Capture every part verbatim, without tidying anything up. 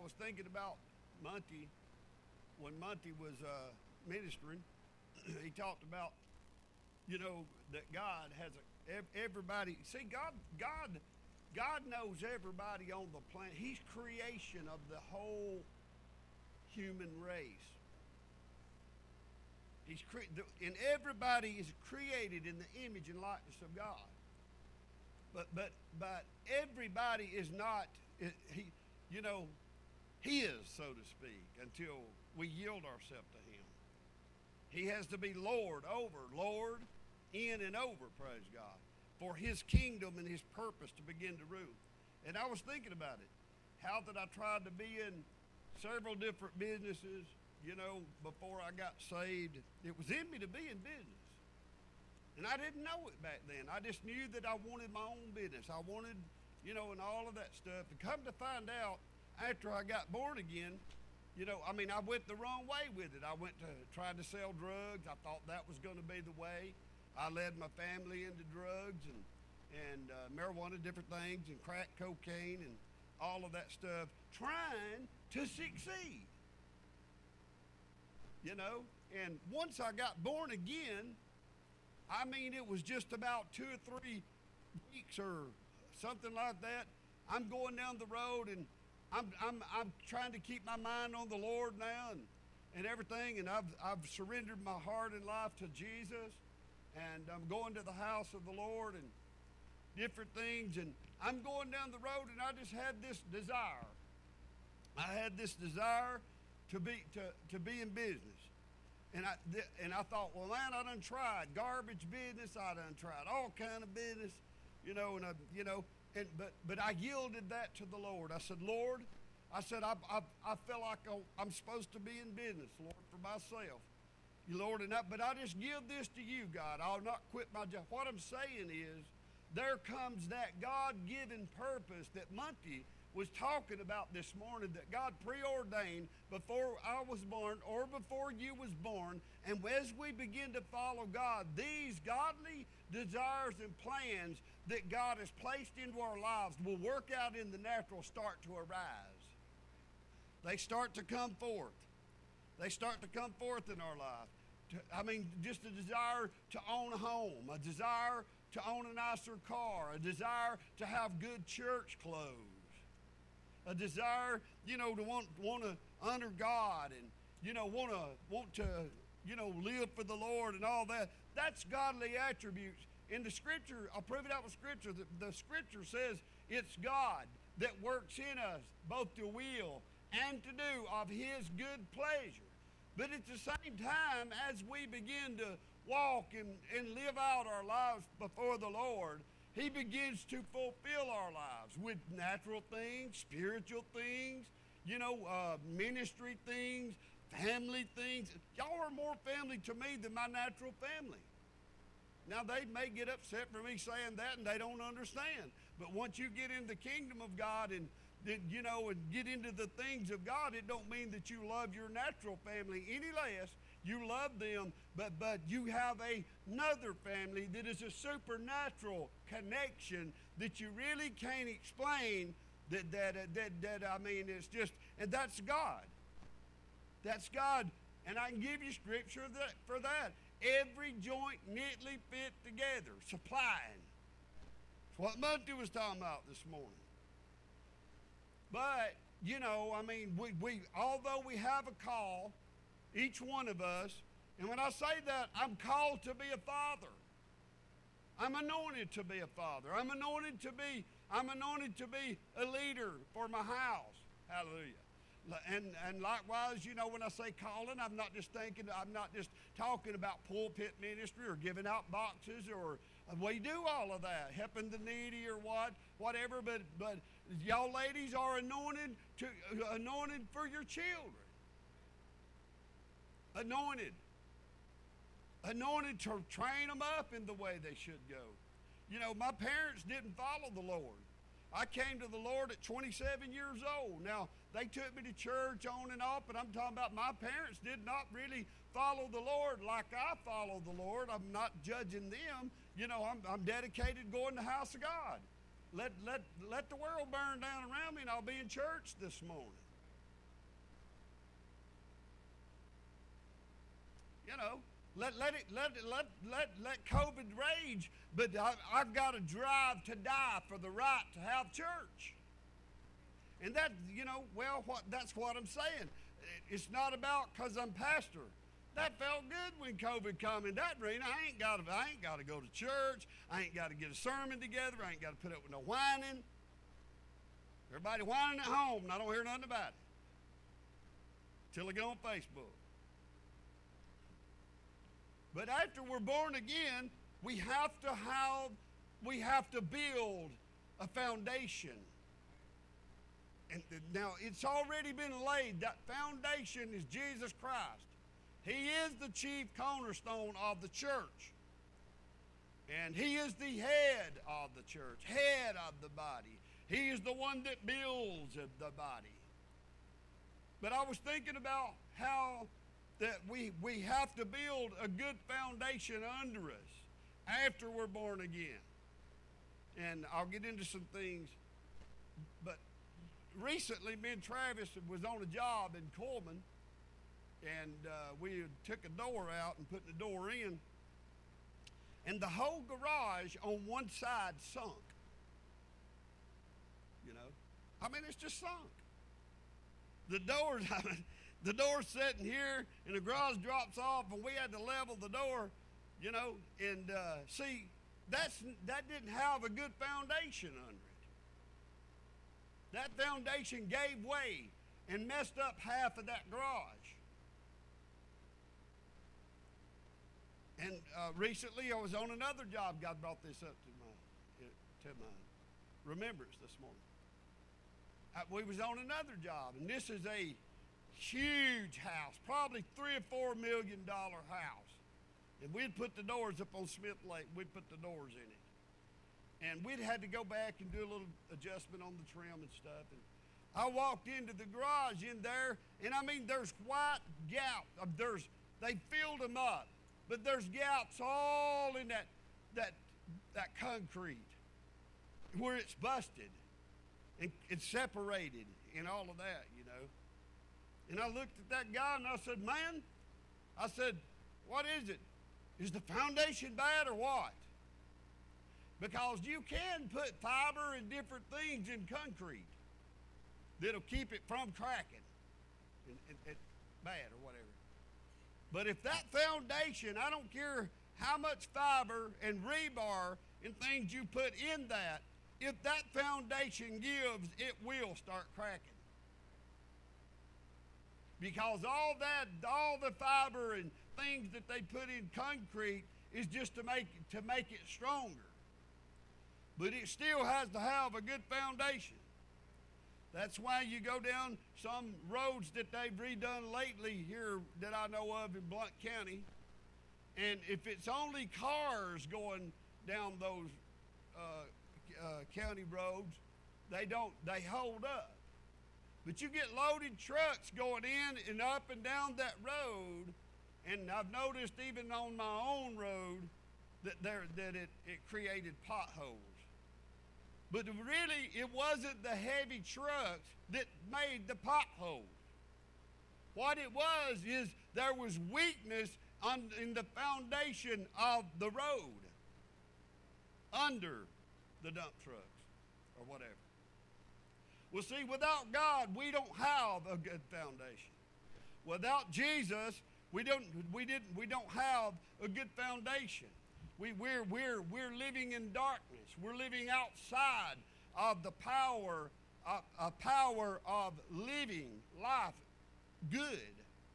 was thinking about Monty when Monty was uh, ministering. He talked about, you know, that God has a everybody. See, God, God, God knows everybody on the planet. He's creation of the whole human race. He's cre- and everybody is created in the image and likeness of God. But but but everybody is not. He, you know, his, so to speak, until we yield ourselves to Him. He has to be Lord over, Lord in and over, praise God, for His kingdom and His purpose to begin to rule. And I was thinking about it, how that I tried to be in several different businesses, you know, before I got saved. It was in me to be in business. And I didn't know it back then. I just knew that I wanted my own business. I wanted, you know, and all of that stuff. And come to find out, after I got born again, you know, I mean, I went the wrong way with it. I went to trying to sell drugs. I thought that was going to be the way. I led my family into drugs and, and uh, marijuana, different things, and crack cocaine and all of that stuff, trying to succeed. You know, and once I got born again, I mean, it was just about two or three weeks or something like that. I'm going down the road and I'm I'm I'm trying to keep my mind on the Lord now and, and everything, and I've I've surrendered my heart and life to Jesus, and I'm going to the house of the Lord and different things, and I'm going down the road and I just had this desire. I had this desire to be to, to be in business. And I th- and I thought, well, man, I done tried garbage business. I done tried all kind of business, you know, and I, you know, and but but I yielded that to the Lord. I said, Lord, I said, I I, I feel like I'm supposed to be in business, Lord, for myself, you Lord, and I, but I just give this to you, God. I'll not quit my job. What I'm saying is, there comes that God-given purpose that Monty was talking about this morning, that God preordained before I was born or before you was born. And as we begin to follow God, these godly desires and plans that God has placed into our lives will work out in the natural, start to arise. They start to come forth. They start to come forth in our life. To, I mean, just a desire to own a home, a desire to own a nicer car, a desire to have good church clothes, a desire, you know, to want want to honor God and, you know, want to want to, you know, live for the Lord and all that. That's godly attributes. In the Scripture, I'll prove it out with Scripture. The, the Scripture says it's God that works in us both to will and to do of His good pleasure. But at the same time, as we begin to walk and, and live out our lives before the Lord, He begins to fulfill our lives with natural things, spiritual things, you know, uh, ministry things, family things. Y'all are more family to me than my natural family. Now, they may get upset for me saying that, and they don't understand. But once you get in the kingdom of God and, you know, and get into the things of God, it don't mean that you love your natural family any less. You love them, but but you have a, another family that is a supernatural connection that you really can't explain. That that that that I mean, it's just, and that's God. That's God, and I can give you scripture that for that. Every joint neatly fit together, supplying. That's what Monty was talking about this morning. But you know, I mean, we we although we have a call, each one of us, and when I say that, I'm called to be a father. I'm anointed to be a father. I'm anointed to be, I'm anointed to be a leader for my house. Hallelujah. And and likewise, you know, when I say calling, I'm not just thinking, I'm not just talking about pulpit ministry or giving out boxes, or we do all of that, helping the needy or what, whatever, but but y'all ladies are anointed to anointed for your children. Anointed. Anointed to train them up in the way they should go. You know, my parents didn't follow the Lord. I came to the Lord at twenty-seven years old. Now, they took me to church on and off, but I'm talking about my parents did not really follow the Lord like I follow the Lord. I'm not judging them. You know, I'm, I'm dedicated going to the house of God. Let, let, let the world burn down around me, and I'll be in church this morning. You know, let let it let it, let let let COVID rage, but I, I've got to drive to die for the right to have church. And that, you know, well, what that's what I'm saying. It's not about because I'm pastor. That felt good when COVID come in that arena. I ain't got to I ain't got to go to church. I ain't got to get a sermon together. I ain't got to put up with no whining. Everybody whining at home, and I don't hear nothing about it till I get on Facebook. But after we're born again, we have to have we have to build a foundation. And now it's already been laid. That foundation is Jesus Christ. He is the chief cornerstone of the church. And he is the head of the church, head of the body. He is the one that builds the body. But I was thinking about how that we, we have to build a good foundation under us after we're born again. And I'll get into some things. But recently, me and Travis was on a job in Coleman, and uh, we took a door out and put the door in, and the whole garage on one side sunk. You know, I mean, it's just sunk. The doors, I mean, the door's sitting here, and the garage drops off, and we had to level the door, you know, and uh, see, that's that didn't have a good foundation under it. That foundation gave way and messed up half of that garage. And uh, recently, I was on another job. God brought this up to my to my remembrance this morning. I, we was on another job, and this is a huge house, probably three or four million dollar house. And we'd put the doors up on Smith Lake. We'd put the doors in it, and we'd had to go back and do a little adjustment on the trim and stuff. And I walked into the garage in there, and I mean, there's white gaps. Uh, there's they filled them up. But there's gaps all in that, that, that concrete where it's busted and it's separated and all of that, you know. And I looked at that guy and I said, man, I said, what is it? Is the foundation bad or what? Because you can put fiber and different things in concrete that'll keep it from cracking and, and, and bad or whatever. But if that foundation, I don't care how much fiber and rebar and things you put in that, if that foundation gives, it will start cracking. Because all that, all the fiber and things that they put in concrete is just to make, to make it stronger. But it still has to have a good foundation. That's why you go down some roads that they've redone lately here that I know of in Blount County, and if it's only cars going down those uh, uh, county roads, they don't, they hold up. But you get loaded trucks going in and up and down that road, and I've noticed even on my own road that there that it, it created potholes. But really, it wasn't the heavy trucks that made the potholes. What it was is there was weakness on, in the foundation of the road under the dump trucks or whatever. Well, see, without God, we don't have a good foundation. Without Jesus, we don't we didn't we don't have a good foundation. We, we're, we're, we're living in darkness. We're living outside of the power, uh, a power of living life good.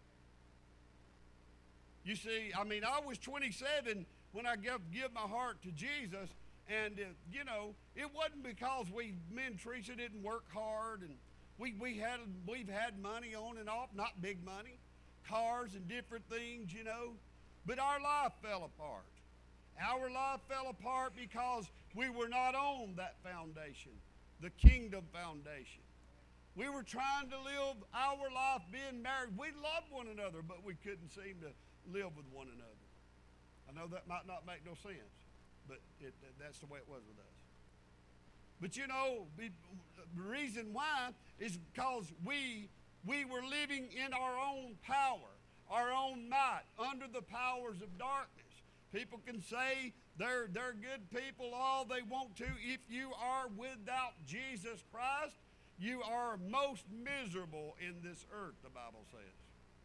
You see, I mean, I was twenty-seven when I gave, give my heart to Jesus, and, uh, you know, it wasn't because we, me and Teresa didn't work hard, and we, we had, we've had money on and off, not big money, cars and different things, you know, but our life fell apart. Our life fell apart because we were not on that foundation, the kingdom foundation. We were trying to live our life being married. We loved one another, but we couldn't seem to live with one another. I know that might not make no sense, but it, that's the way it was with us. But you know, the reason why is because we, we were living in our own power. our own might, under the powers of darkness. People can say they're, they're good people all they want to. If you are without Jesus Christ, you are most miserable in this earth, the Bible says.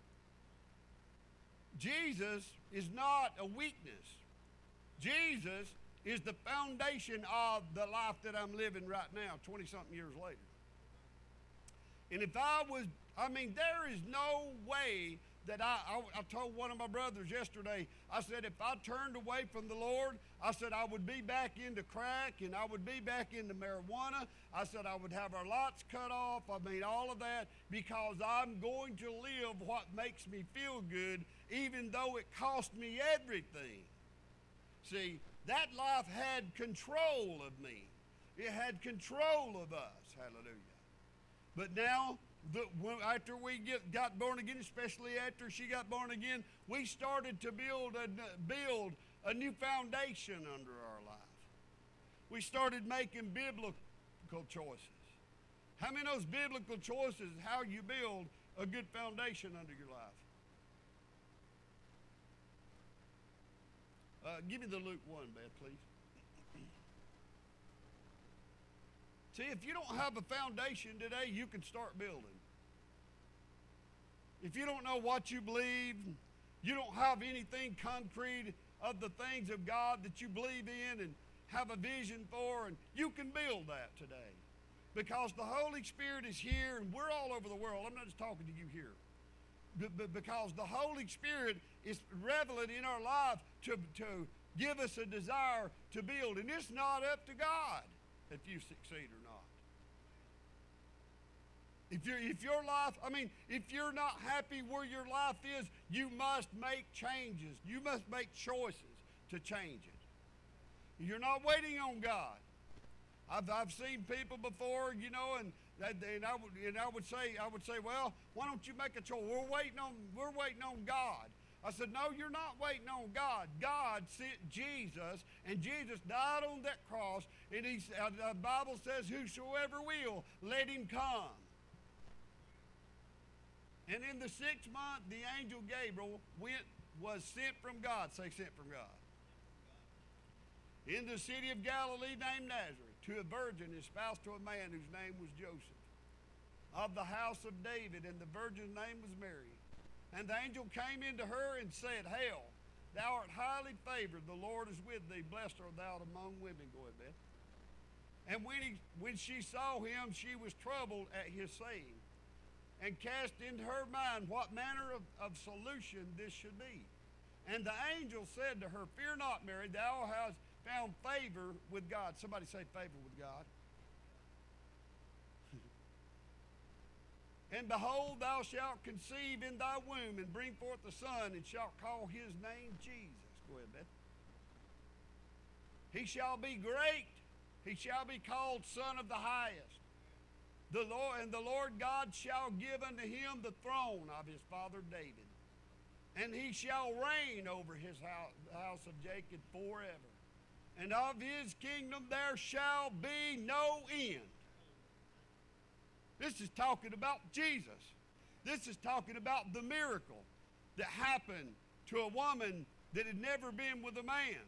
Jesus is not a weakness. Jesus is the foundation of the life that I'm living right now, twenty-something years later. And if I was, I mean, there is no way that I, I, I told one of my brothers yesterday, I said, if I turned away from the Lord, I said I would be back into crack and I would be back into marijuana. I said I would have our lights cut off. I mean, all of that, because I'm going to live what makes me feel good, even though it cost me everything. See, that life had control of me. It had control of us. Hallelujah. But now, The, when, after we get, got born again, especially after she got born again, we started to build a, build a new foundation under our life. We started making biblical choices. How many of those biblical choices is how you build a good foundation under your life? Uh, give me the Luke one, Beth, please. See, if you don't have a foundation today, you can start building. If you don't know what you believe, you don't have anything concrete of the things of God that you believe in and have a vision for, and you can build that today. Because the Holy Spirit is here, and we're all over the world. I'm not just talking to you here. But because the Holy Spirit is reveling in our life to, to give us a desire to build. And it's not up to God if you succeed or not. If, you're, if your life, I mean, if you're not happy where your life is, you must make changes. You must make choices to change it. You're not waiting on God. I've, I've seen people before, you know, and, and, I would, and I would say, I would say, well, why don't you make a choice? We're waiting on, we're waiting on God. I said, no, you're not waiting on God. God sent Jesus, and Jesus died on that cross, and he, uh, the Bible says, whosoever will, let him come. And in the sixth month, the angel Gabriel went, was sent from God. Say, sent from God. In the city of Galilee named Nazareth, to a virgin espoused to a man whose name was Joseph, of the house of David, and the virgin's name was Mary. And the angel came into her and said, Hail, thou art highly favored, the Lord is with thee, blessed art thou among women. Go ahead, Beth. And when, he, when she saw him, she was troubled at his saying, and cast into her mind what manner of, of solution this should be. And the angel said to her, Fear not, Mary, thou hast found favor with God. Somebody say favor with God. And behold, thou shalt conceive in thy womb and bring forth a son, and shalt call his name Jesus. Go ahead, Beth. He shall be great. He shall be called Son of the Highest. The Lord, and the Lord God shall give unto him the throne of his father David. And he shall reign over his house, the house of Jacob forever. And of his kingdom there shall be no end. This is talking about Jesus. This is talking about the miracle that happened to a woman that had never been with a man.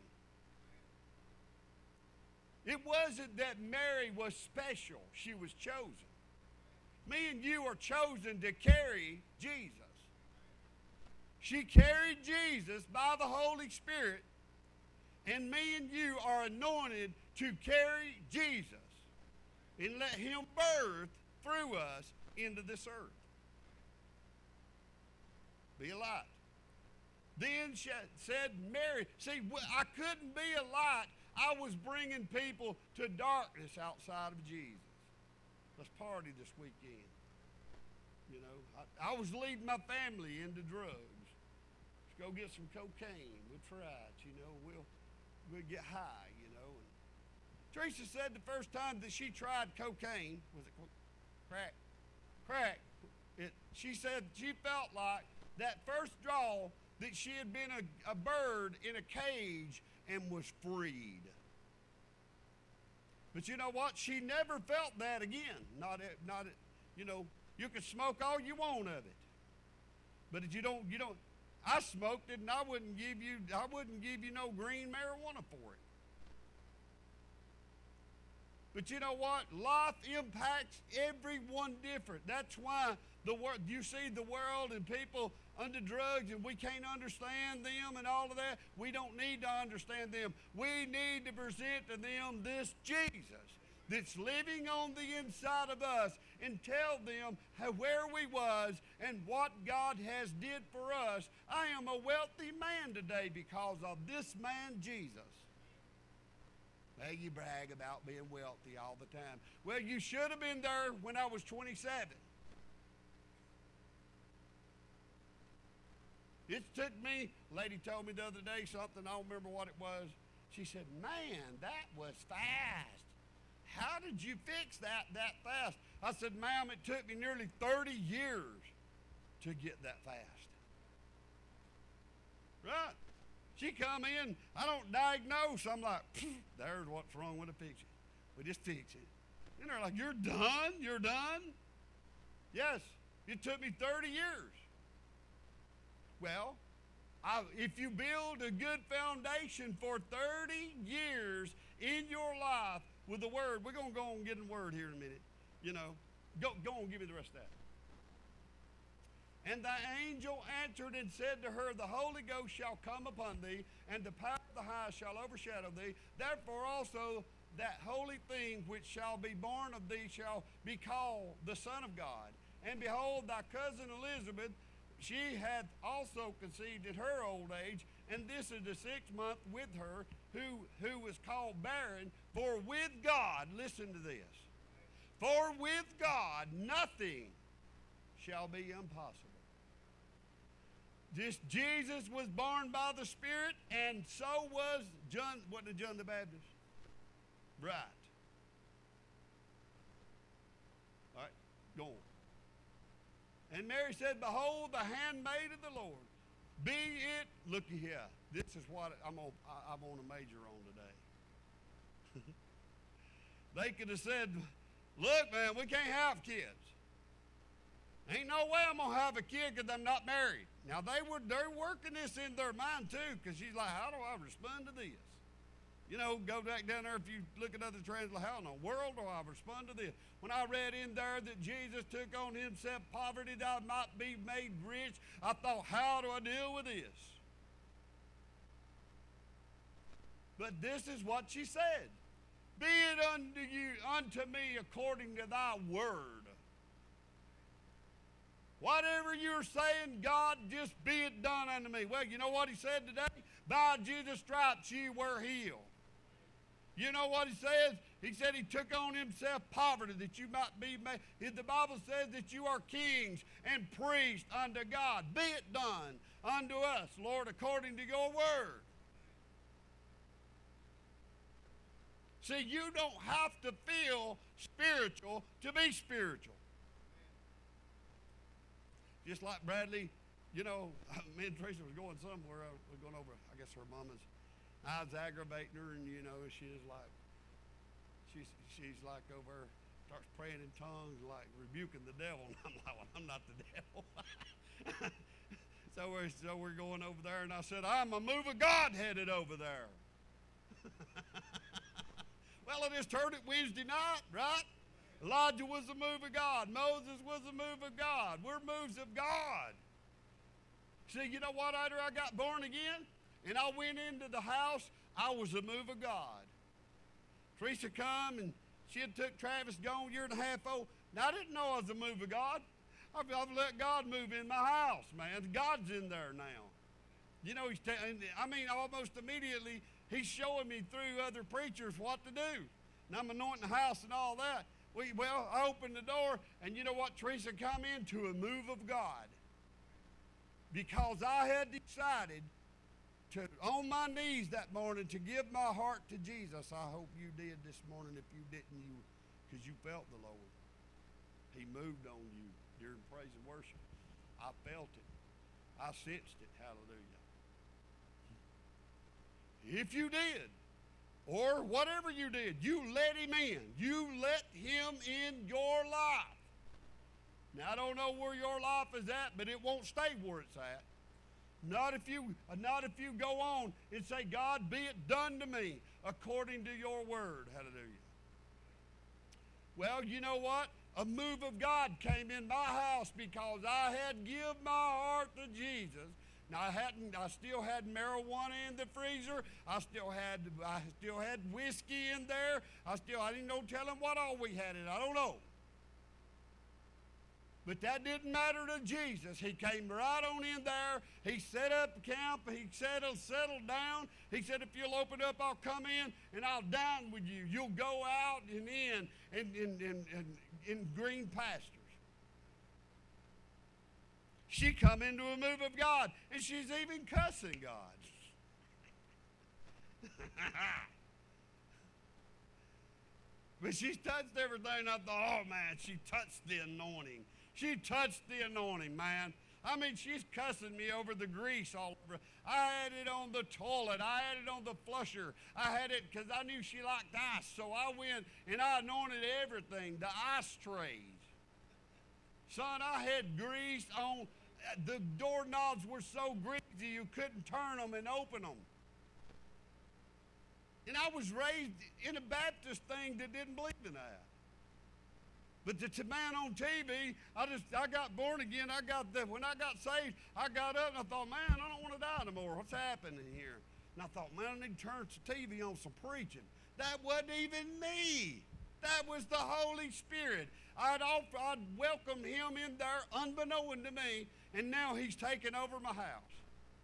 It wasn't that Mary was special. She was chosen. Me and you are chosen to carry Jesus. She carried Jesus by the Holy Spirit, and me and you are anointed to carry Jesus and let him birth through us into this earth. Be a light. Then she said Mary, see, I couldn't be a light. I was bringing people to darkness outside of Jesus. Let's party this weekend. You know, I, I was leading my family into drugs. Let's go get some cocaine. We'll try it, you know. We'll, we'll get high, you know. And Teresa said the first time that she tried cocaine, was it crack? Crack. It, she said she felt like that first draw that she had been a, a bird in a cage and was freed. But you know what? She never felt that again. Not, not, you know, you can smoke all you want of it. But if you don't, you don't, I smoked it and I wouldn't give you, I wouldn't give you no green marijuana for it. But you know what? Life impacts everyone different. That's why the world, you see the world and people under drugs and we can't understand them and all of that. We don't need to understand them. We need to present to them this Jesus that's living on the inside of us and tell them how, where we was and what God has did for us. I am a wealthy man today because of this man Jesus. Hey, you brag about being wealthy all the time. Well, you should have been there when I was twenty-seven. It took me, a lady told me the other day something, I don't remember what it was. She said, man, that was fast. How did you fix that that fast? I said, ma'am, it took me nearly thirty years to get that fast. Right? She come in, I don't diagnose. I'm like, there's what's wrong with a fix it. We just fix it. And they're like, you're done? You're done? Yes, it took me thirty years. Well, I, if you build a good foundation for thirty years in your life with the Word, we're going to go on and get in the Word here in a minute. You know, go, go on, give me the rest of that. And the angel answered and said to her, the Holy Ghost shall come upon thee, and the power of the highest shall overshadow thee. Therefore also that holy thing which shall be born of thee shall be called the Son of God. And behold, thy cousin Elizabeth, she hath also conceived in her old age, and this is the sixth month with her, who, who was called barren. For with God, listen to this, for with God nothing shall be impossible. This Jesus was born by the Spirit, and so was John, what did John the Baptist? Right. All right, go on. And Mary said, behold, the handmaid of the Lord. Be it, looky here. This is what I'm on, I, I'm on a major on today. They could have said, look, man, we can't have kids. Ain't no way I'm going to have a kid because I'm not married. Now, they were, they're working this in their mind, too, because she's like, how do I respond to this? You know, go back down there if you look at other translations, how in the world do I respond to this? When I read in there that Jesus took on himself poverty that I might be made rich, I thought, how do I deal with this? But this is what she said. Be it unto you, unto me according to thy word. Whatever you're saying, God, just be it done unto me. Well, you know what he said today? By Jesus' stripes you were healed. You know what he says? He said he took on himself poverty that you might be made. The Bible says that you are kings and priests unto God. Be it done unto us, Lord, according to your word. See, you don't have to feel spiritual to be spiritual. Just like Bradley, you know, me and Teresa was going somewhere. Uh, we were going over, I guess, her mama's. I was aggravating her, and, you know, she was like, she's, she's like over, starts praying in tongues, like rebuking the devil. And I'm like, well, I'm not the devil. so, we're, so we're going over there, and I said, I'm a move of God headed over there. Well, I just heard it Wednesday night, right? Elijah was the move of God. Moses was the move of God. We're moves of God. See, you know what? After I got born again and I went into the house, I was the move of God. Teresa come and she had took Travis gone a year and a half old. Now, I didn't know I was the move of God. I've, I've let God move in my house, man. God's in there now. You know, he's t- I mean, almost immediately, he's showing me through other preachers what to do. And I'm anointing the house and all that. We, well, I opened the door, and you know what? Teresa come into a move of God. Because I had decided to, on my knees that morning, to give my heart to Jesus. I hope you did this morning. If you didn't, you, because you felt the Lord. He moved on you during praise and worship. I felt it. I sensed it. Hallelujah. If you did, or whatever you did, you let him in. You let him in your life. Now, I don't know where your life is at, but it won't stay where it's at. Not if you, not if you go on and say, God, be it done to me according to your word. Hallelujah. Well, you know what? A move of God came in my house because I had give my heart to Jesus. Now I hadn't. I still had marijuana in the freezer. I still had. I still had whiskey in there. I still. I didn't know tell him what all we had in. I don't know. But that didn't matter to Jesus. He came right on in there. He set up camp. He settled, settled down. He said, if you'll open up, I'll come in and I'll dine with you. You'll go out and in and in, in, in, in green pastures. She come into a move of God, and she's even cussing God. But she's touched everything. I thought, oh, man, she touched the anointing. She touched the anointing, man. I mean, she's cussing me over the grease all over. I had it on the toilet. I had it on the flusher. I had it because I knew she liked ice. So I went and I anointed everything, the ice trays. Son, I had grease on. The doorknobs were so greasy you couldn't turn them and open them. And I was raised in a Baptist thing that didn't believe in that. But the t- man on T V, I just, I got born again. I got the, when I got saved, I got up and I thought, man, I don't want to die no more. What's happening here? And I thought, man, I need to turn the T V on some preaching. That wasn't even me. That was the Holy Spirit. I'd offer, I'd welcomed him in there unbeknown to me, and now he's taken over my house.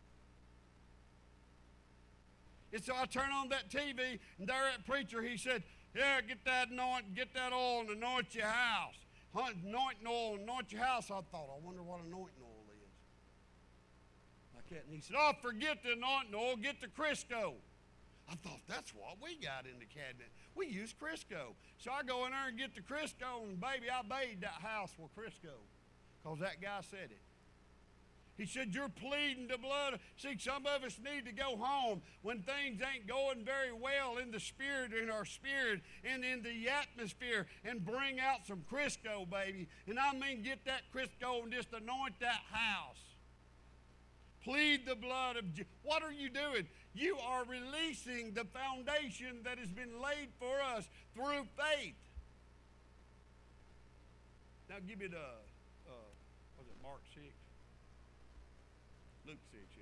And so I turn on that T V, and there that preacher, he said, yeah, get that anoint, get that oil and anoint your house. Anointing oil, anoint your house. I thought, I wonder what anointing oil is. Like that. And he said, oh, forget the anointing oil, get the Crisco. I thought, that's what we got in the cabinet. We use Crisco. So I go in there and get the Crisco, and baby, I bathed that house with Crisco because that guy said it. He said, you're pleading the blood. See, some of us need to go home when things ain't going very well in the spirit, in our spirit, and in the atmosphere, and bring out some Crisco, baby. And I mean get that Crisco and just anoint that house. Plead the blood of Jesus. What are you doing? You are releasing the foundation that has been laid for us through faith. Now give me the, uh, was it Mark six? Luke six, yes.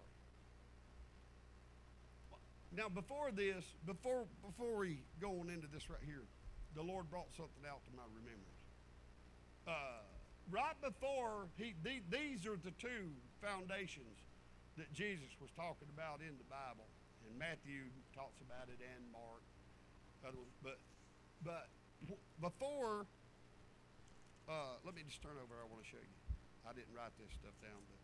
Sorry. Now before this, before before we go on into this right here, the Lord brought something out to my remembrance. Uh, right before he, the, these are the two foundations that Jesus was talking about in the Bible, and Matthew talks about it, and Mark. But but before, uh, let me just turn over. I want to show you. I didn't write this stuff down, but.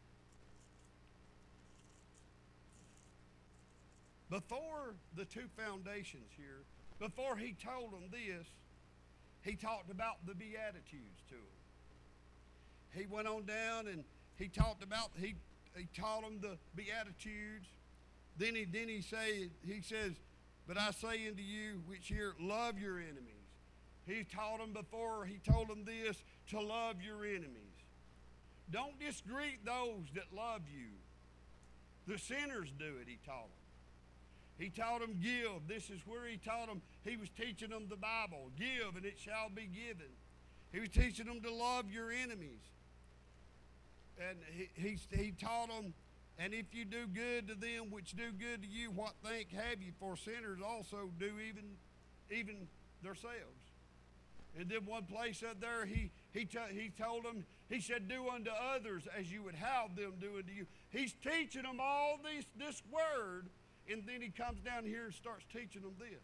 Before the two foundations here, before he told them this, he talked about the Beatitudes to them. He went on down and he talked about, he, he taught them the Beatitudes. Then he, then he, say, he says, but I say unto you which hear, love your enemies. He taught them before, he told them this, to love your enemies. Don't just greet those that love you. The sinners do it, he taught them. He taught them give. This is where he taught them. He was teaching them the Bible. Give and it shall be given. He was teaching them to love your enemies. And he, he, he taught them, and if you do good to them which do good to you, what thank have you? For sinners also do even, even themselves. And then one place up there, he, he, t- he told them, he said, do unto others as you would have them do unto you. He's teaching them all this, this word. And then he comes down here and starts teaching them this.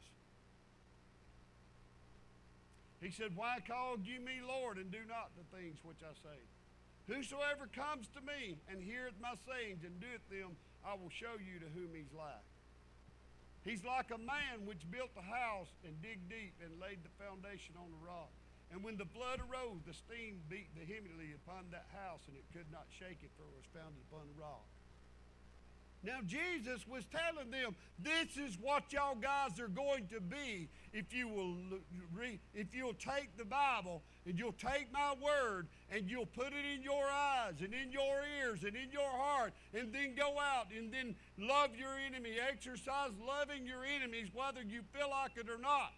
He said, why call you me Lord and do not the things which I say? Whosoever comes to me and heareth my sayings and doeth them, I will show you to whom he's like. He's like a man which built a house and digged deep and laid the foundation on the rock. And when the flood arose, the steam beat vehemently upon that house, and it could not shake it, for it was founded upon the rock. Now, Jesus was telling them, this is what y'all guys are going to be if you will read, if you'll take the Bible and you'll take my word and you'll put it in your eyes and in your ears and in your heart and then go out and then love your enemy. Exercise loving your enemies whether you feel like it or not.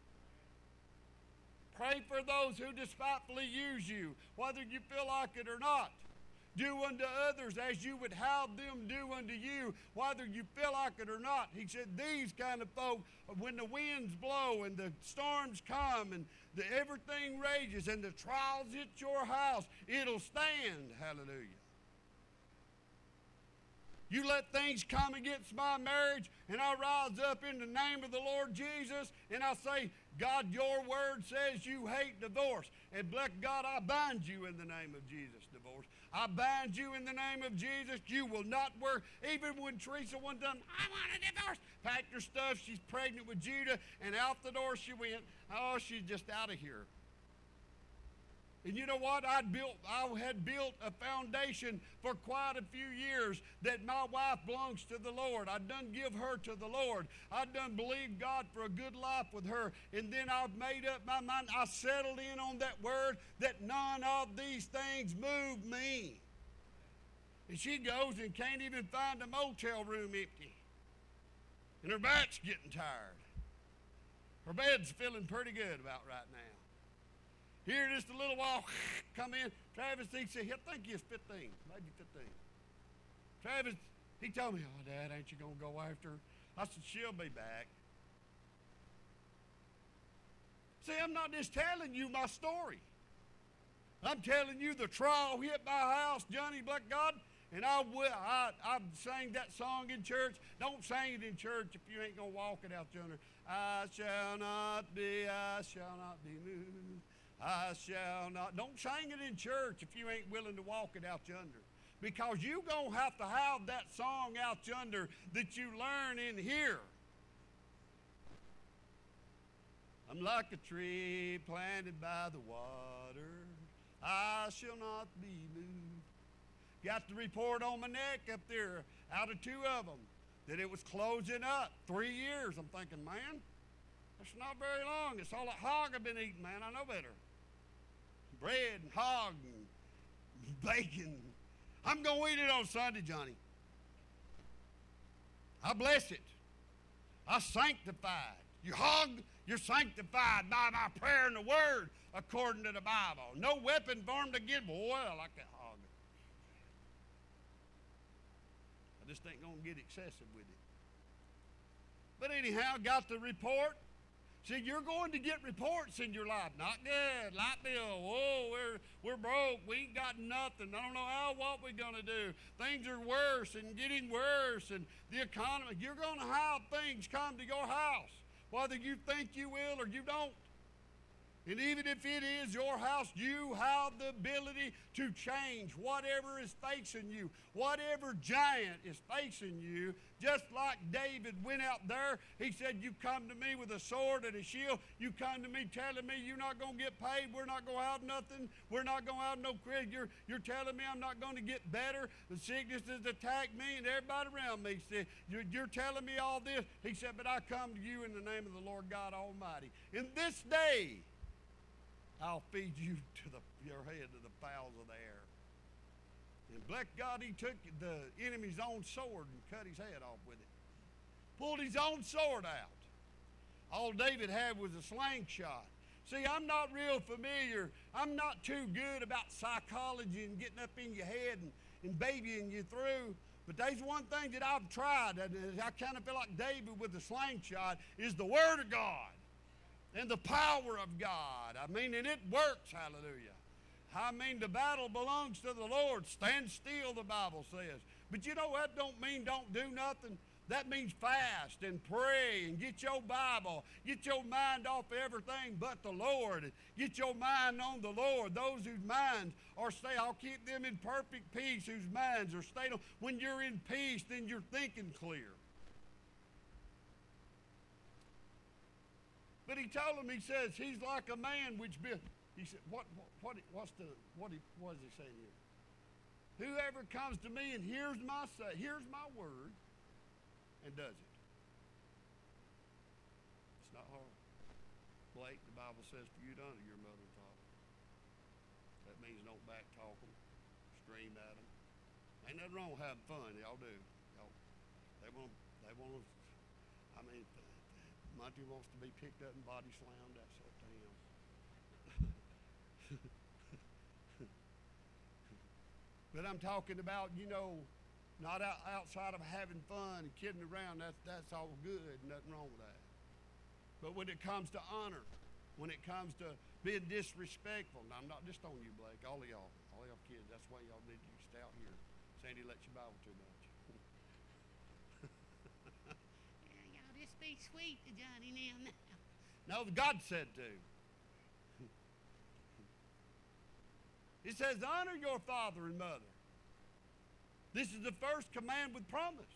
Pray for those who despitefully use you, whether you feel like it or not. Do unto others as you would have them do unto you, whether you feel like it or not. He said, these kind of folk, when the winds blow and the storms come and the, everything rages and the trials hit your house, it'll stand. Hallelujah. You let things come against my marriage, and I rise up in the name of the Lord Jesus, and I say, God, your word says you hate divorce. And bless God, I bind you in the name of Jesus, divorce. I bind you in the name of Jesus. You will not work. Even when Teresa one time, I want a divorce. Packed her stuff. She's pregnant with Judah, and out the door she went. Oh, she's just out of here. And you know what? I'd built, I had built a foundation for quite a few years that my wife belongs to the Lord. I'd done give her to the Lord. I'd done believe God for a good life with her. And then I've made up my mind. I settled in on that word that none of these things move me. And she goes and can't even find a motel room empty. And her back's getting tired. Her bed's feeling pretty good about right now. Here just a little while, come in. Travis, he said, I think he's fifteen, maybe fifteen. Travis, he told me, oh, Dad, ain't you going to go after her? I said, she'll be back. See, I'm not just telling you my story. I'm telling you the trial hit my house, Johnny, bless God, and I will. I, I sang that song in church. Don't sing it in church if you ain't going to walk it out yonder. I shall not be, I shall not be moved. I shall not. Don't sing it in church if you ain't willing to walk it out yonder. Because you're going to have to have that song out yonder that you learn in here. I'm like a tree planted by the water. I shall not be moved. Got the report on my neck up there, out of two of them, that it was closing up. Three years. I'm thinking, man, that's not very long. It's all that hog I've been eating, man. I know better. Bread and hog and bacon. I'm going to eat it on Sunday, Johnny. I bless it. I sanctify it. You hog, you're sanctified by my prayer and the word according to the Bible. No weapon formed against. Boy, I like that hog. I just ain't going to get excessive with it. But anyhow, got the report. See, you're going to get reports in your life. Not good. Light bill. Whoa, we're, we're broke. We ain't got nothing. I don't know how, what we're going to do. Things are worse and getting worse. And the economy. You're going to have things come to your house. Whether you think you will or you don't. And even if it is your house, you have the ability to change whatever is facing you. Whatever giant is facing you. Just like David went out there, he said, you come to me with a sword and a shield. You come to me telling me you're not going to get paid. We're not going to have nothing. We're not going to have no credit. You're, you're telling me I'm not going to get better. The sickness has attacked me and everybody around me. Said, you're, you're telling me all this. He said, but I come to you in the name of the Lord God Almighty. In this day, I'll feed you to the, your head to the fowls of the air. And bless God, he took the enemy's own sword and cut his head off with it. Pulled his own sword out. All David had was a slingshot. See, I'm not real familiar. I'm not too good about psychology and getting up in your head and, and babying you through. But there's one thing that I've tried, and I kind of feel like David with the slingshot, is the Word of God. And the power of God. I mean, and it works, hallelujah. I mean, the battle belongs to the Lord. Stand still, the Bible says. But you know, that don't mean don't do nothing. That means fast and pray and get your Bible. Get your mind off everything but the Lord. Get your mind on the Lord. Those whose minds are stayed, I'll keep them in perfect peace, whose minds are stayed on. When you're in peace, then you're thinking clear. But he told him, he says, he's like a man which built. He said, what, what, what, what's the, what, he, what is he saying here? whoever comes to me and hears my say, hears my word and does it. It's not hard. Blake, the Bible says for you to honor your mother and father. That means don't back talk them, scream at them. Ain't nothing wrong with having fun. Y'all do. Y'all, they want, they want to, I mean, Monty wants to be picked up and body slammed. That's up to him. But I'm talking about, you know, not out, outside of having fun and kidding around. That's, that's all good. Nothing wrong with that. But when it comes to honor, when it comes to being disrespectful, now I'm not just on you, Blake, all of y'all, all y'all kids, that's why y'all need to stay out here. Sandy lets you Bible too much. Yeah, y'all just be sweet to Johnny now. No, God said to. He says, honor your father and mother. This is the first command with promise.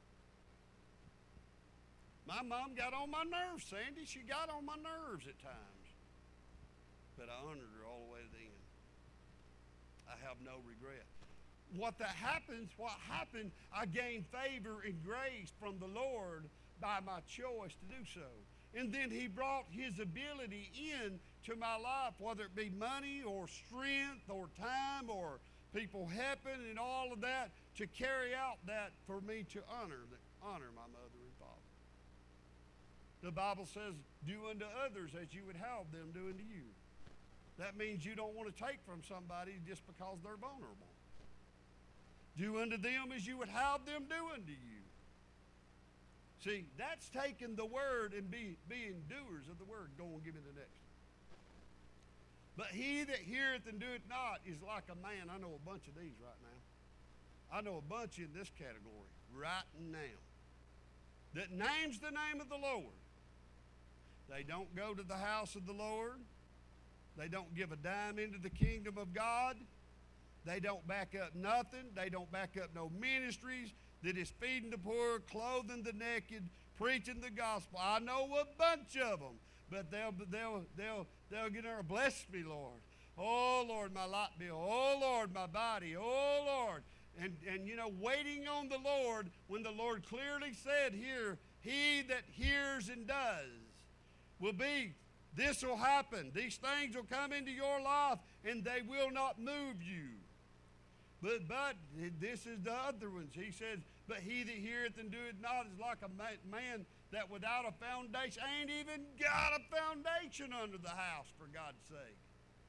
My mom got on my nerves, Sandy. She got on my nerves at times. But I honored her all the way to the end. I have no regret. What that happens, what happened, I gained favor and grace from the Lord by my choice to do so. And then he brought his ability in to my life, whether it be money or strength or time or people helping and all of that, to carry out that for me to honor, honor my mother and father. The Bible says, do unto others as you would have them do unto you. That means you don't want to take from somebody just because they're vulnerable. Do unto them as you would have them do unto you. See, that's taking the word and be, being doers of the word. Go on, give me the next. But he that heareth and doeth not is like a man. I know a bunch of these right now. I know a bunch in this category right now that names the name of the Lord. They don't go to the house of the Lord. They don't give a dime into the kingdom of God. They don't back up nothing. They don't back up no ministries that is feeding the poor, clothing the naked, preaching the gospel. I know a bunch of them, but they'll they'll they'll they'll get there. Bless me, Lord. Oh Lord, my light bill. Oh Lord, my body. Oh Lord, and and you know, waiting on the Lord when the Lord clearly said here, he that hears and does will be. This will happen. These things will come into your life, and they will not move you. But but this is the other ones. He says, but he that heareth and doeth not is like a man that without a foundation ain't even got a foundation under the house, for God's sake.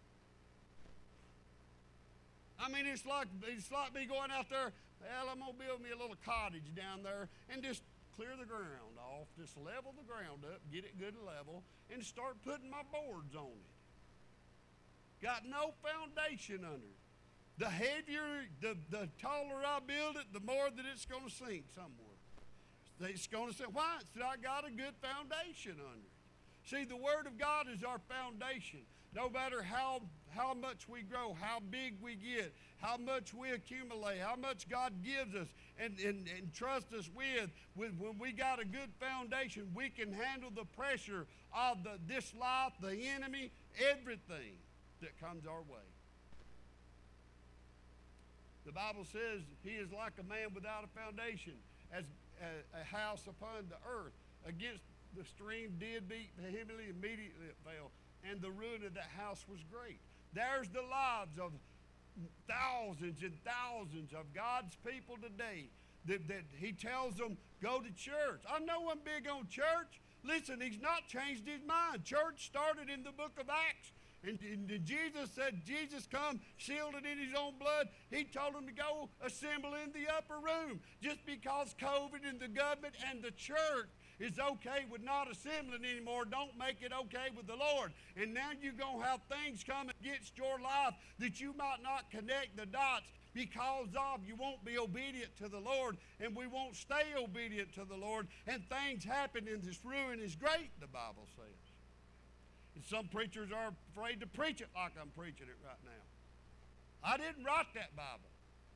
I mean, it's like it's like me going out there, well, I'm gonna build me a little cottage down there and just clear the ground off, just level the ground up, get it good and level, and start putting my boards on it. Got no foundation under it. The heavier, the, the taller I build it, the more that it's going to sink somewhere. It's going to sink. Why? It's I got a good foundation under it. See, the Word of God is our foundation. No matter how, how much we grow, how big we get, how much we accumulate, how much God gives us and, and, and trust us with, with, when we got a good foundation, we can handle the pressure of the, this life, the enemy, everything that comes our way. The Bible says he is like a man without a foundation, as a, a house upon the earth. Against the stream did beat heavily, immediately it fell, and the ruin of that house was great. There's the lives of thousands and thousands of God's people today that, that he tells them, go to church. I know I'm big on church. Listen, he's not changed his mind. Church started in the book of Acts. And, and Jesus said, Jesus come, sealed it in his own blood. He told them to go assemble in the upper room. Just because COVID and the government and the church is okay with not assembling anymore, don't make it okay with the Lord. And now you're going to have things come against your life that you might not connect the dots because of you won't be obedient to the Lord, and we won't stay obedient to the Lord, and things happen, and this ruin is great, the Bible says. And some preachers are afraid to preach it like I'm preaching it right now. I didn't write that Bible.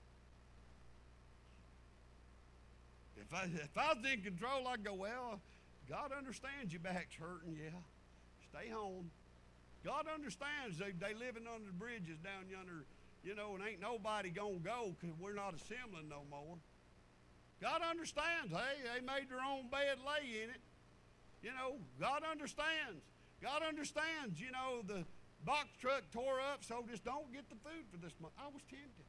If I, if I was in control, I'd go, well, God understands your back's hurting, yeah. Stay home. God understands they they living under the bridges down yonder You know, and ain't nobody going to go because we're not assembling no more. God understands. Hey, they made their own bed, lay in it. You know, God understands. God understands, you know, the box truck tore up, so just don't get the food for this month. I was tempted.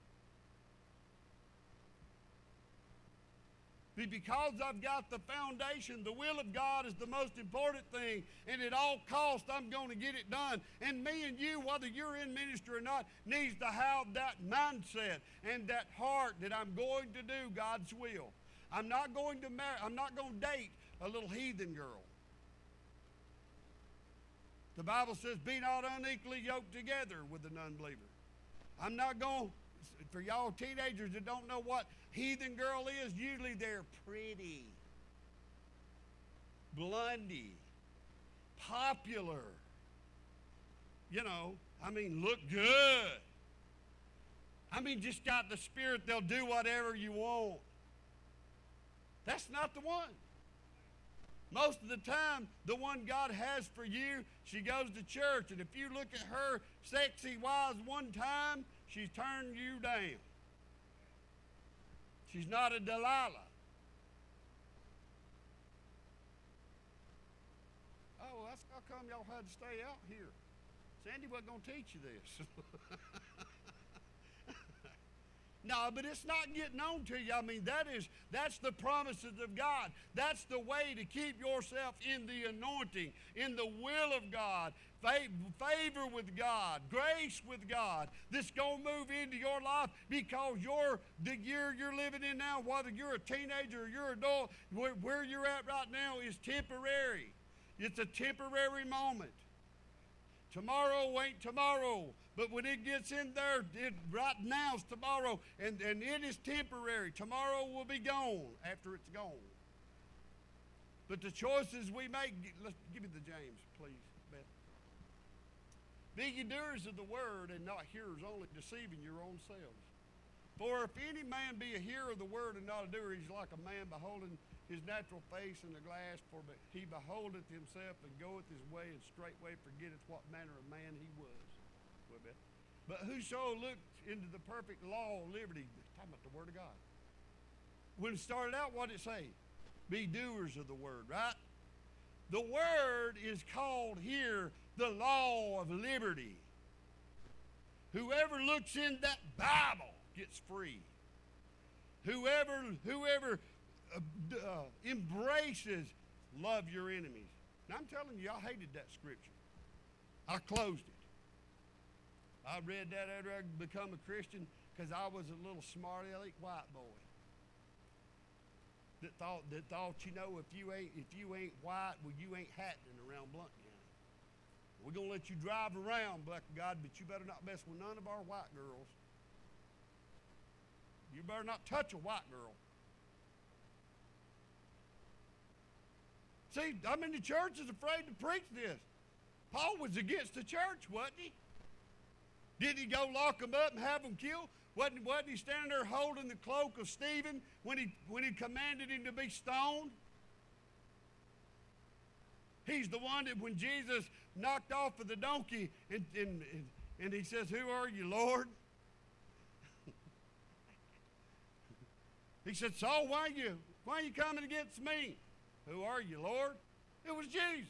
Because I've got the foundation, the will of God is the most important thing, and at all costs, I'm going to get it done. And me and you, whether you're in ministry or not, needs to have that mindset and that heart that I'm going to do God's will. I'm not going to marry, I'm not going to date a little heathen girl. The Bible says, be not unequally yoked together with an unbeliever. I'm not going, for y'all teenagers that don't know what heathen girl is, usually they're pretty, blondie, popular. You know, I mean, look good. I mean, just got the spirit, they'll do whatever you want. That's not the one. Most of the time, the one God has for you, she goes to church, and if you look at her sexy-wise one time, she's turned you down. She's not a Delilah. Oh, that's how come y'all had to stay out here. Sandy wasn't going to teach you this. No, but it's not getting on to you. I mean, that is, that's the promises of God. That's the way to keep yourself in the anointing, in the will of God, favor with God, grace with God. This going to move into your life because you're, the year you're living in now, whether you're a teenager or you're an adult, where, where you're at right now is temporary. It's a temporary moment. Tomorrow ain't tomorrow. But when it gets in there, it, right now is tomorrow, and, and it is temporary. Tomorrow will be gone after it's gone. But the choices we make, let's give me the James, please, Beth. Be ye doers of the word and not hearers only, deceiving your own selves. For if any man be a hearer of the word and not a doer, he's like a man beholding his natural face in the glass, for he beholdeth himself and goeth his way, and straightway forgetteth what manner of man he was. But whoso looked into the perfect law of liberty, talking about the word of God. When it started out, what did it say? Be doers of the word, right? The word is called here the law of liberty. Whoever looks in that Bible gets free. Whoever, whoever uh, uh, embraces love your enemies. Now I'm telling you, I hated that scripture. I closed it. I read that after I become a Christian because I was a little smart-aleck white boy that thought that thought you know if you ain't if you ain't white, well you ain't happening around Blunt County. We're gonna let you drive around, Black God, but you better not mess with none of our white girls. You better not touch a white girl. See, I mean the church is afraid to preach this. Paul was against the church, wasn't he? Did he go lock them up and have them killed? Wasn't, wasn't he standing there holding the cloak of Stephen when he, when he commanded him to be stoned? He's the one that when Jesus knocked off of the donkey and, and, and, and he says, who are you, Lord? He said, Saul, why are you, why are you coming against me? Who are you, Lord? It was Jesus.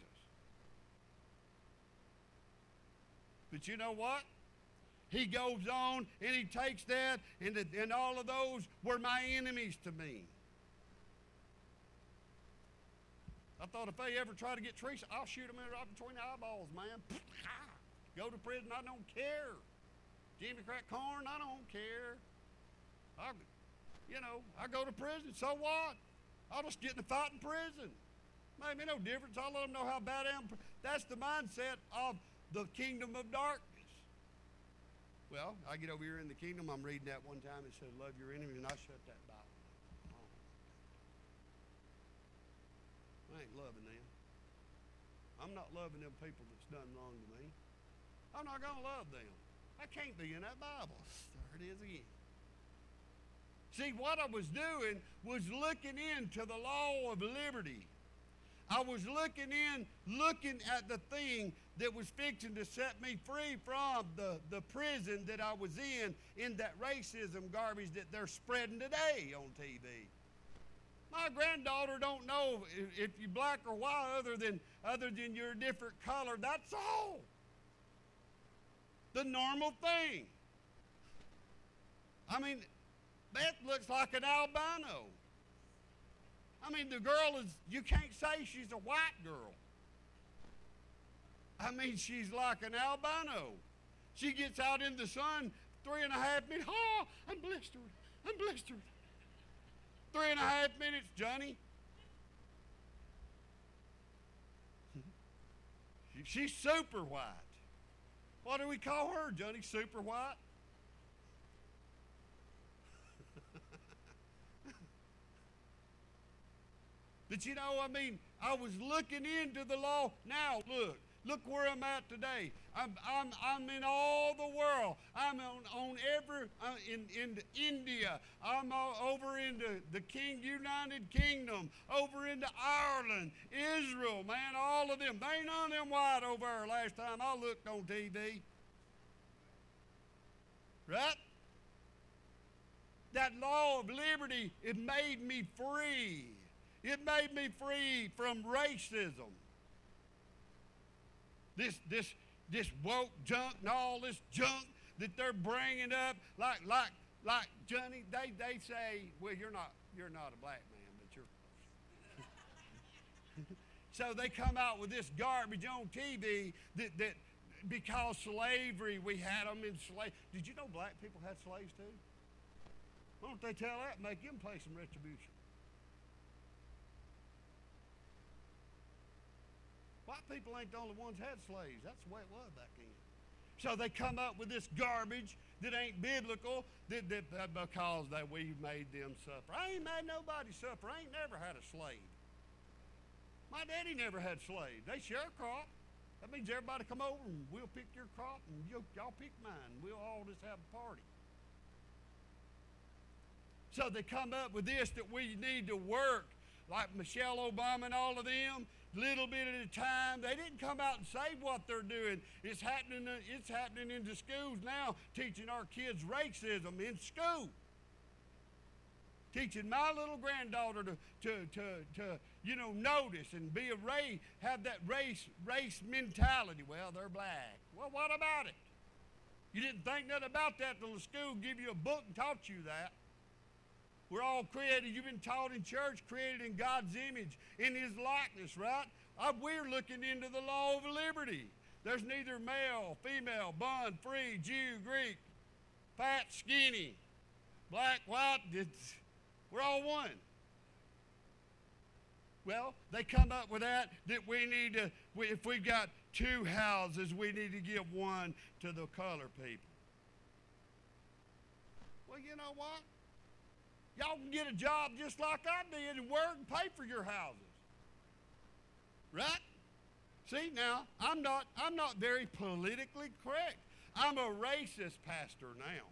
But you know what? He goes on and he takes that, and, the, and all of those were my enemies to me. I thought if they ever try to get Teresa, I'll shoot them right between the eyeballs, man. Go to prison, I don't care. Jimmy Crack Corn, I don't care. I, you know, I go to prison, so what? I'll just get in a fight in prison. Made me no difference. I'll let them know how bad I am. That's the mindset of the kingdom of darkness. Well, I get over here in the kingdom, I'm reading that one time, it said, love your enemies, and I shut that Bible. Oh. I ain't loving them. I'm not loving them people that's done wrong to me. I'm not going to love them. I can't be in that Bible. There it is again. See, what I was doing was looking into the law of liberty. I was looking in, looking at the thing that was fixing to set me free from the, the prison that I was in, in that racism garbage that they're spreading today on T V. My granddaughter don't know if, if you're black or white other than, other than you're a different color. That's all. The normal thing. I mean, Beth looks like an albino. I mean, the girl is, you can't say she's a white girl. I mean, she's like an albino. She gets out in the sun three and a half minutes. Oh, I'm blistered. I'm blistered. Three and a half minutes, Johnny. She's super white. What do we call her, Johnny? Super white? But you know, I mean, I was looking into the law. Now, look. Look where I'm at today. I'm, I'm, I'm in all the world. I'm on, on every, uh, in, in India. I'm all over into the King United Kingdom, over into Ireland, Israel, man, all of them. There ain't none of them white over there last time I looked on T V. Right? That law of liberty, it made me free. It made me free from racism. This, this, this woke junk and all this junk that they're bringing up, like, like, like Johnny. They, they say, well, you're not, you're not a black man, but you're. So they come out with this garbage on T V that, that because slavery, we had them in slave. Did you know black people had slaves too? Why don't they tell that and make them pay some retribution? White people ain't the only ones had slaves. That's the way it was back then. So they come up with this garbage that ain't biblical that, that, that because that we made them suffer. I ain't made nobody suffer. I ain't never had a slave. My daddy never had slaves. They share a crop. That means everybody come over and we'll pick your crop and you, y'all pick mine. We'll all just have a party. So they come up with this that we need to work like Michelle Obama and all of them. Little bit at a time. They didn't come out and say what they're doing. It's happening, it's happening in the schools now, teaching our kids racism in school. Teaching my little granddaughter to, to, to, to you know, notice and be a race, have that race, race mentality. Well, they're black. Well, what about it? You didn't think nothing about that till the school give you a book and taught you that. We're all created, you've been taught in church, created in God's image, in His likeness, right? Uh, we're looking into the law of liberty. There's neither male, female, bond, free, Jew, Greek, fat, skinny, black, white. It's, we're all one. Well, they come up with that, that we need to, we, if we've got two houses, we need to give one to the color people. Well, you know what? Y'all can get a job just like I did and work and pay for your houses. Right? See, now, I'm not, I'm not very politically correct. I'm a racist pastor now.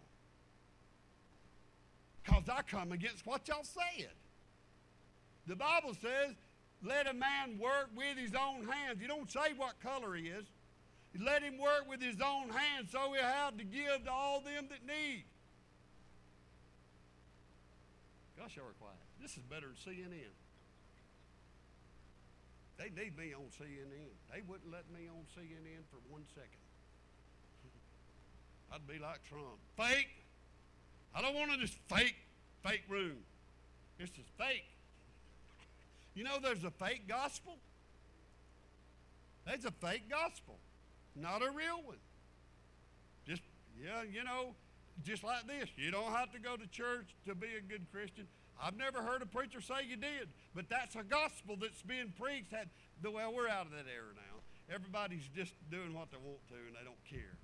Because I come against what y'all said. The Bible says, let a man work with his own hands. You don't say what color he is. Let him work with his own hands so he'll have to give to all them that need. Gosh, y'all are quiet. This is better than C N N. They need me on C N N. They wouldn't let me on C N N for one second. I'd be like Trump. Fake. I don't want this fake, fake room. This is fake. You know there's a fake gospel? There's a fake gospel, not a real one. Just, yeah, you know, just like this. You don't have to go to church to be a good Christian. I've never heard a preacher say you did, but that's a gospel that's being preached. At, well, we're out of that era now. Everybody's just doing what they want to, and they don't care.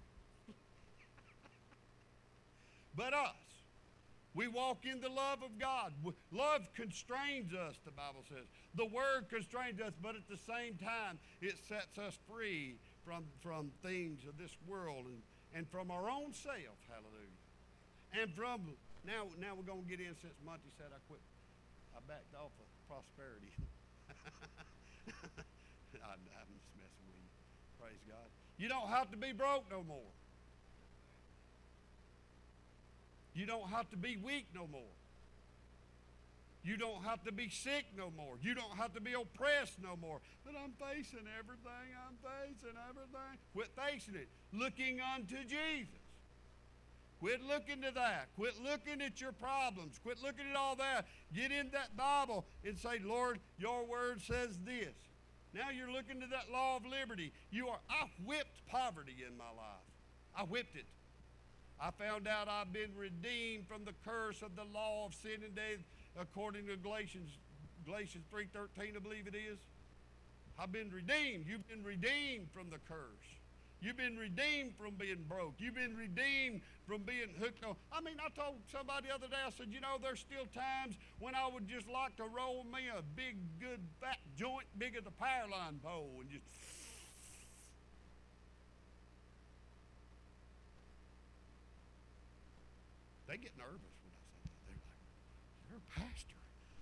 But us, we walk in the love of God. Love constrains us, the Bible says. The Word constrains us, but at the same time, it sets us free from, from things of this world and, and from our own self. Hallelujah. And from, now, now we're going to get in since Monty said I quit. I backed off of prosperity. I, I'm just messing with you. Praise God. You don't have to be broke no more. You don't have to be weak no more. You don't have to be sick no more. You don't have to be oppressed no more. But I'm facing everything. I'm facing everything. Quit facing it. Looking unto Jesus. Quit looking to that. Quit looking at your problems. Quit looking at all that. Get in that Bible and say, Lord, your word says this. Now you're looking to that law of liberty. You are, I whipped poverty in my life. I whipped it. I found out I've been redeemed from the curse of the law of sin and death, according to Galatians, Galatians three thirteen, I believe it is. I've been redeemed. You've been redeemed from the curse. You've been redeemed from being broke. You've been redeemed from being hooked on. I mean, I told somebody the other day, I said, you know, there's still times when I would just like to roll me a big, good, fat joint big as a power line pole and just... They get nervous when I say that. They're like, you're a pastor.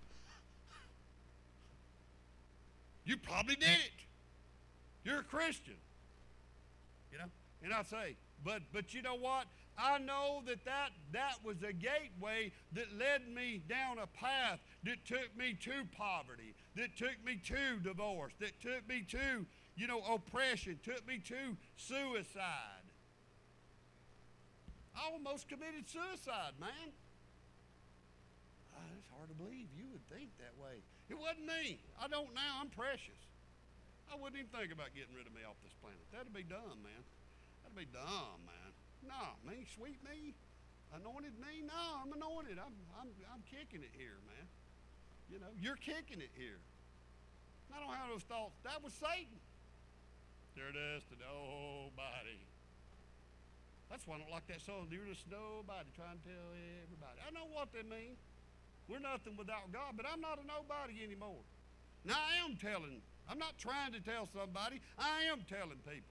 You probably did it. You're a Christian. You know? And I say, but but you know what? I know that, that that was a gateway that led me down a path that took me to poverty, that took me to divorce, that took me to, you know, oppression, took me to suicide. I almost committed suicide, man. Uh, it's hard to believe you would think that way. It wasn't me. I don't now. I'm precious. I wouldn't even think about getting rid of me off this planet. That'd be dumb, man. That'd be dumb, man. No, me, sweet me, anointed me. No, I'm anointed. I'm, I'm, I'm kicking it here, man. You know, you're kicking it here. I don't have those thoughts. That was Satan. There it is to nobody. That's why I don't like that song, Dear to Nobody, trying to tell everybody. I know what they mean. We're nothing without God, but I'm not a nobody anymore. Now I am telling, I'm not trying to tell somebody, I am telling people.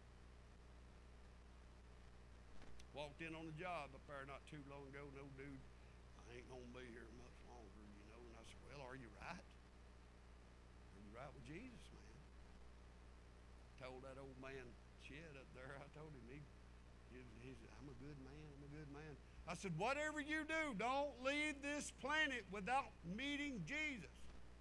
Walked in on a job up there not too long ago, no dude, I ain't gonna be here much longer, you know, and I said, well, are you right? Are you right with Jesus, man? Told that old man, Shed up there, I told him, he He said, I'm a good man, I'm a good man. I said, whatever you do, don't leave this planet without meeting Jesus.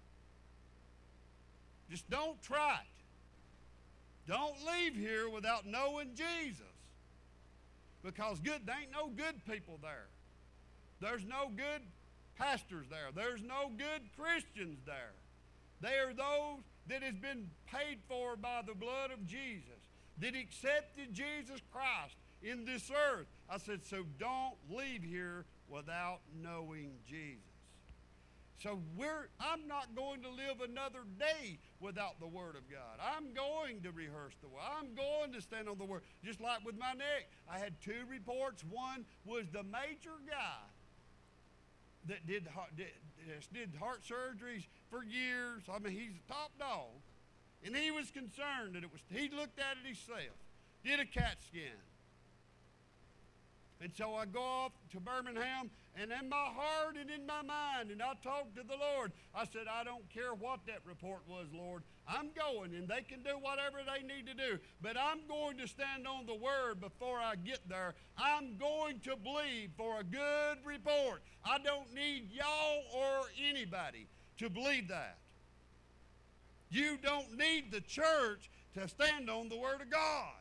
Just don't try it. Don't leave here without knowing Jesus. Because good, there ain't no good people there. There's no good pastors there. There's no good Christians there. They are those that has been paid for by the blood of Jesus, that accepted Jesus Christ in this earth. I said, so don't leave here without knowing Jesus. So we're, I'm not going to live another day without the Word of God. I'm going to rehearse the Word. I'm going to stand on the Word. Just like with my neck, I had two reports. One was the major guy that did, did, did heart surgeries for years. I mean, he's the top dog. And he was concerned that it was, he looked at it himself, did a CAT scan. And so I go off to Birmingham, and in my heart and in my mind, and I talked to the Lord. I said, I don't care what that report was, Lord. I'm going, and they can do whatever they need to do. But I'm going to stand on the Word before I get there. I'm going to believe for a good report. I don't need y'all or anybody to believe that. You don't need the church to stand on the Word of God.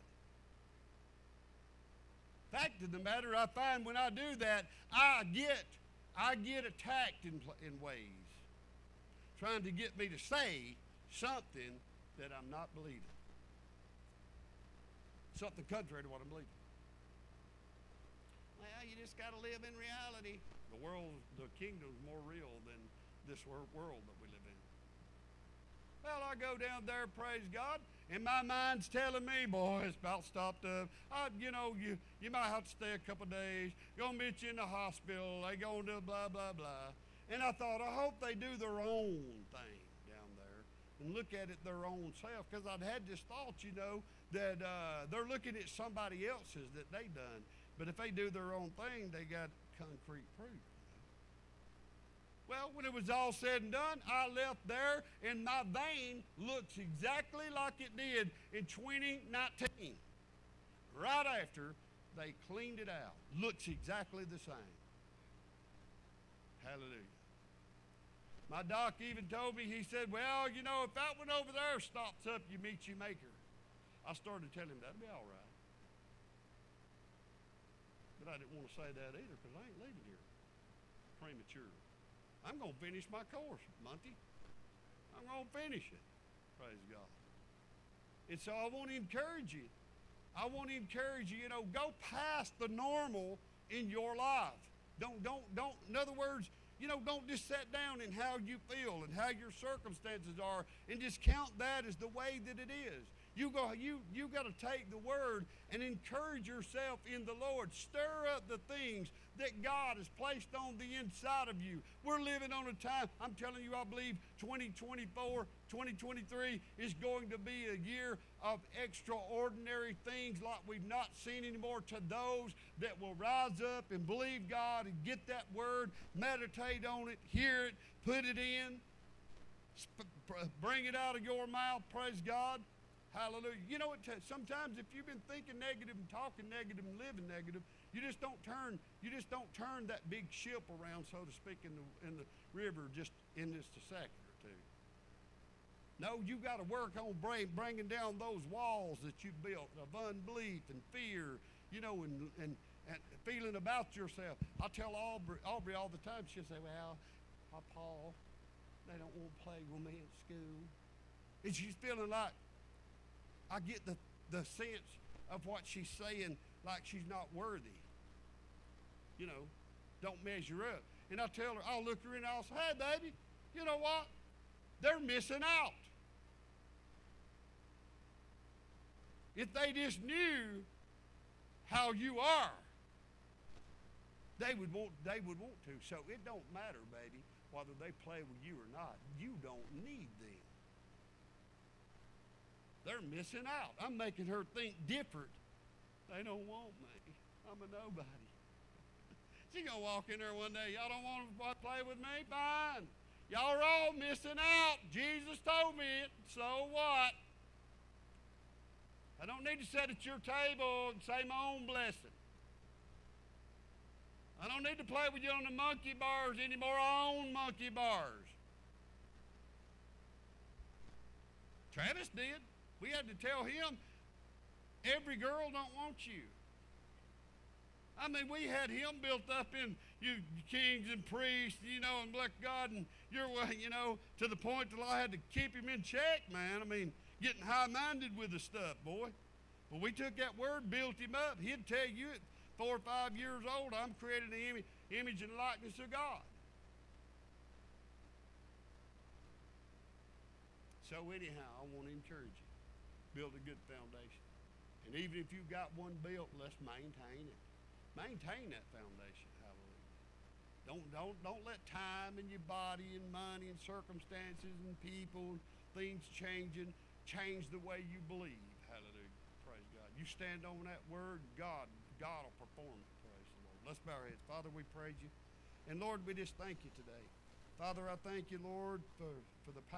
Fact of the matter, I find when I do that, I get, I get attacked in, in ways, trying to get me to say something that I'm not believing, something contrary to what I'm believing. Well, you just got to live in reality. The world, the kingdom's more real than this world that we live in. Well, I go down there, praise God, and my mind's telling me, boy, it's about stopped up. I, you know, you, you might have to stay a couple days. Gonna meet you in the hospital. They gonna do blah, blah, blah. And I thought, I hope they do their own thing down there and look at it their own self. Because I'd had this thought, you know, that uh, they're looking at somebody else's that they done. But if they do their own thing, they got concrete proof. Well, when it was all said and done, I left there, and my vein looks exactly like it did in twenty nineteen. Right after they cleaned it out. Looks exactly the same. Hallelujah. My doc even told me, he said, well, you know, if that one over there stops up, you meet your maker. I started to tell him that'll be all right. But I didn't want to say that either because I ain't leaving here premature. I'm going to finish my course, Monty. I'm going to finish it. Praise God. And so I want to encourage you. I want to encourage you, you know, go past the normal in your life. Don't, don't, don't, in other words, you know, don't just sit down in how you feel and how your circumstances are and just count that as the way that it is. You go, you you got to take the word and encourage yourself in the Lord. Stir up the things that God has placed on the inside of you. We're living on a time, I'm telling you, I believe twenty twenty-four, twenty twenty-three is going to be a year of extraordinary things like we've not seen anymore, to those that will rise up and believe God and get that word, meditate on it, hear it, put it in, sp- bring it out of your mouth, praise God. Hallelujah. You know what? Sometimes if you've been thinking negative and talking negative and living negative, you just don't turn. You just don't turn that big ship around, so to speak, in the in the river just in just a second or two. No, you got to work on bring, bringing down those walls that you built of unbelief and fear. You know, and and, and feeling about yourself. I tell Aubrey, Aubrey all the time. She'll say, "Well, Paul, they don't want to play with me at school," and she's feeling like. I get the, the sense of what she's saying, like she's not worthy. You know, don't measure up. And I tell her, I'll look her in and I'll say, hey, baby, you know what? They're missing out. If they just knew how you are, they would want, they would want to. So it don't matter, baby, whether they play with you or not. You don't need them. They're missing out. I'm making her think different. They don't want me. I'm a nobody. She's going to walk in there one day. Y'all don't want to play with me? Fine. Y'all are all missing out. Jesus told me it. So what? I don't need to sit at your table and say my own blessing. I don't need to play with you on the monkey bars anymore. I own monkey bars. Travis did. We had to tell him, every girl don't want you. I mean, we had him built up in you kings and priests, you know, and bless God, and your way, you know, to the point that I had to keep him in check, man. I mean, getting high-minded with the stuff, boy. But we took that word, built him up. He'd tell you at four or five years old, I'm creating the image, image and likeness of God. So anyhow, I want to encourage you. Build a good foundation. And even if you've got one built, let's maintain it. Maintain that foundation. Hallelujah. Don't, don't, don't let time and your body and money and circumstances and people, things changing, change the way you believe. Hallelujah. Praise God. You stand on that word, God, God will perform it. Praise the Lord. Let's bow our heads. Father, we praise you. And Lord, we just thank you today. Father, I thank you, Lord, for, for the power.